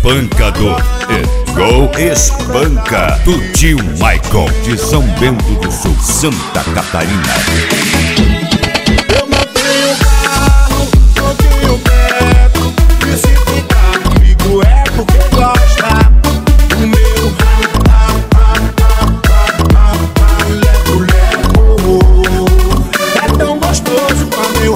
Espancador. Go Espanca, do tio Michael, de São Bento do Sul, Santa Catarina. Eu não tenho carro, não tenho teto, e se ficar comigo é porque gosta. O meu levo-levo é tão gostoso quando eu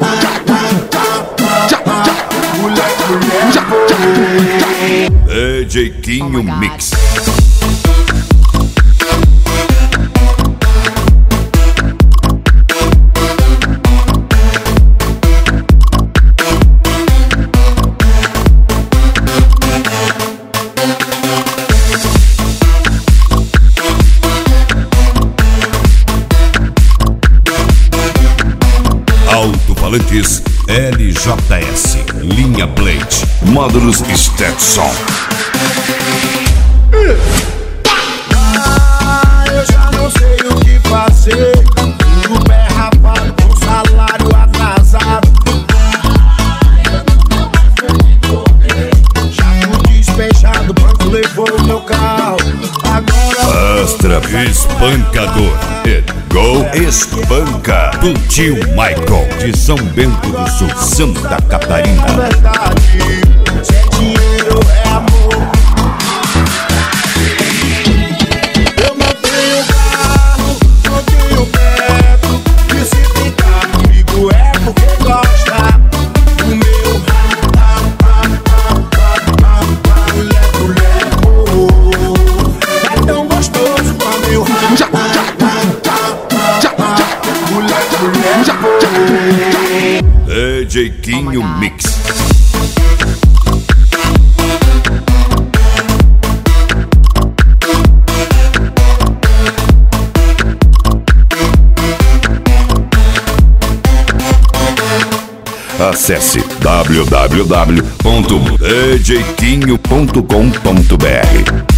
DJ Quinho Mix. Alto-falantes LJS, linha Blade, módulos Stetson. Eu já não sei o que fazer. O pé rapado com salário atrasado. Já fui despejado, o banco levou o meu carro. Agora Astra Espancador. Go Espanca, do tio Michael, de São Bento do Sul, Santa Catarina. é verdade, se é dinheiro é amor. Eu não tenho carro, não tenho teto, e se ficar comigo é porque gosta. O meu levo-levo é tão gostoso quando eu DJ Quinho Mix. Acesse www.djquinho.com.br.